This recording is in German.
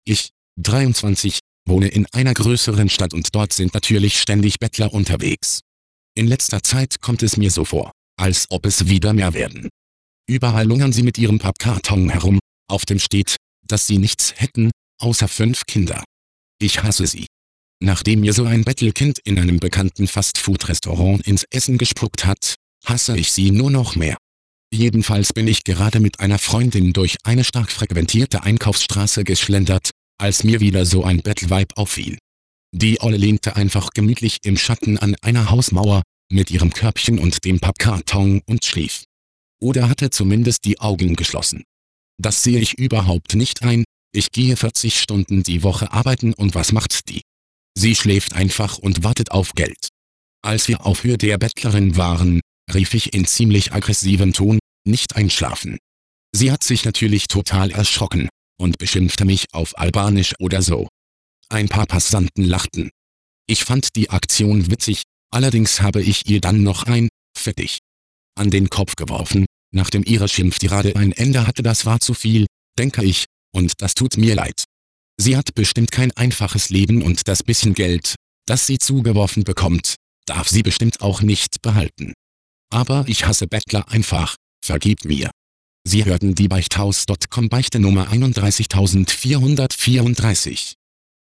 Ich, 23, wohne in einer größeren Stadt und dort sind natürlich ständig Bettler unterwegs. In letzter Zeit kommt es mir so vor, als ob es wieder mehr werden. Überall lungern sie mit ihrem Pappkarton herum, auf dem steht, dass sie nichts hätten, außer 5 Kinder. Ich hasse sie. Nachdem mir so ein Bettelkind in einem bekannten Fastfood-Restaurant ins Essen gespuckt hat, hasse ich sie nur noch mehr. Jedenfalls bin ich gerade mit einer Freundin durch eine stark frequentierte Einkaufsstraße geschlendert, als mir wieder so ein Bettelweib auffiel. Die Olle lehnte einfach gemütlich im Schatten an einer Hausmauer, mit ihrem Körbchen und dem Pappkarton und schlief. Oder hatte zumindest die Augen geschlossen. Das sehe ich überhaupt nicht ein, ich gehe 40 Stunden die Woche arbeiten und was macht die? Sie schläft einfach und wartet auf Geld. Als wir auf Höhe der Bettlerin waren, rief ich in ziemlich aggressivem Ton, nicht einschlafen. Sie hat sich natürlich total erschrocken und beschimpfte mich auf Albanisch oder so. Ein paar Passanten lachten. Ich fand die Aktion witzig, allerdings habe ich ihr dann noch ein »Fettig« an den Kopf geworfen, nachdem ihre Schimpftirade ein Ende hatte. Das war zu viel, denke ich, und das tut mir leid. Sie hat bestimmt kein einfaches Leben und das bisschen Geld, das sie zugeworfen bekommt, darf sie bestimmt auch nicht behalten. Aber ich hasse Bettler einfach, vergib mir. Sie hörten die Beichthaus.com Beichte Nummer 31434.